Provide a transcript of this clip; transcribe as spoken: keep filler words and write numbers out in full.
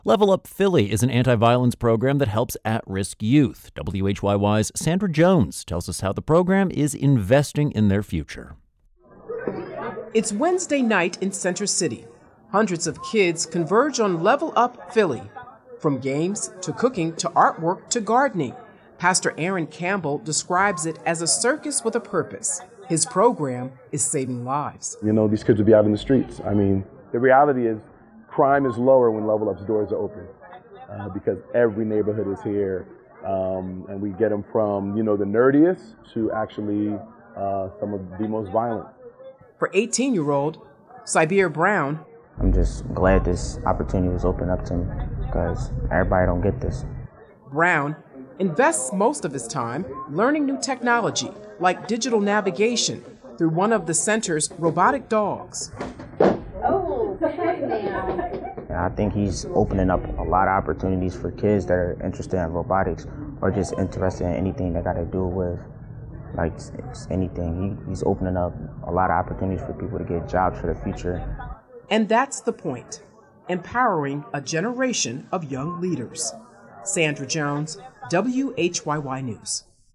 Level Up Philly is an anti-violence program that helps at-risk youth. W H Y Y's Sandra Jones tells us how the program is investing in their future. It's Wednesday night in Center City. Hundreds of kids converge on Level Up Philly. From games to cooking to artwork to gardening, Pastor Aaron Campbell describes it as a circus with a purpose. His program is saving lives. You know, these kids will be out in the streets. I mean, the reality is crime is lower when Level Up's doors are open uh, because every neighborhood is here. Um, and we get them from, you know, the nerdiest to actually uh, some of the most violent. For eighteen-year-old Cybere Brown, I'm just glad this opportunity was opened up to me because everybody don't get this. Brown invests most of his time learning new technology like digital navigation through one of the center's robotic dogs. Oh, I think he's opening up a lot of opportunities for kids that are interested in robotics or just interested in anything that got to do with like anything. He, he's opening up a lot of opportunities for people to get jobs for the future. And that's the point, empowering a generation of young leaders. Sandra Jones, W H Y Y News.